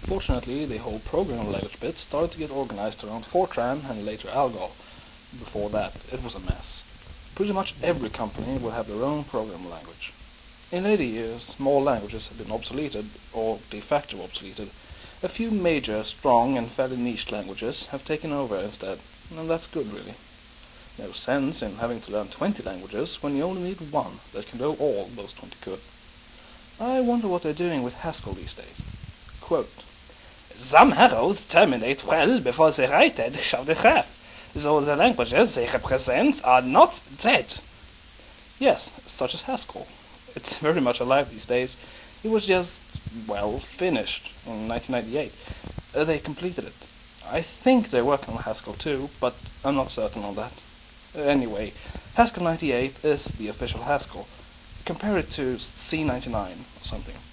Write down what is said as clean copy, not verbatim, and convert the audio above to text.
Fortunately, the whole programming language bit started to get organized around Fortran and later Algol. Before that, it was a mess. Pretty much every company will have their own programming language. In later years, more languages have been obsoleted, or de facto obsoleted. A few major, strong, and fairly niche languages have taken over instead, and that's good, really. No sense in having to learn 20 languages when you only need one that can do all those 20 could. I wonder what they're doing with Haskell these days. Quote, Some arrows terminate well before the right edge of the graph, so the languages they represent are not dead. Yes, such as Haskell. It's very much alive these days. It was just, finished in 1998. They completed it. I think they're working on Haskell too, but I'm not certain on that. Anyway, Haskell 98 is the official Haskell. Compare it to C99 or something.